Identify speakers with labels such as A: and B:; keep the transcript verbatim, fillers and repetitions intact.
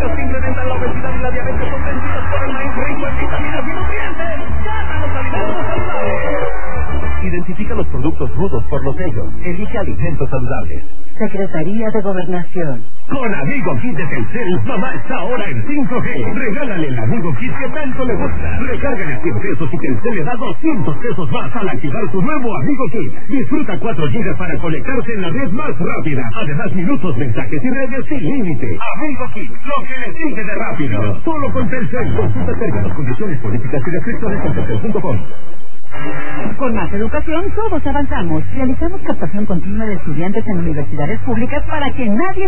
A: vitaminas que incrementan la obesidad y la diabetes son vencidas por el maíz rico en vitaminas y nutrientes. ¡Gana los alimentos saludables! Identifica los productos rudos por los sellos. Elige alimentos saludables.
B: Secretaría de Gobernación.
C: Con Amigo Kit de Telcel, mamá está ahora en cinco G. Regálale el Amigo Kit que tanto le gusta. Recárgale cien pesos y Telcel le da doscientos pesos más al activar su nuevo Amigo Kit. Disfruta cuatro gigas para conectarse en la red más rápida. Además, minutos, mensajes y redes sin límite. Amigo Kit, lo que le sigue de rápido. Solo con Telcel. Consulta términos, condiciones, políticas y restricciones en telcel punto com.
B: Con más educación todos avanzamos. Realizamos captación continua de estudiantes en universidades públicas para que nadie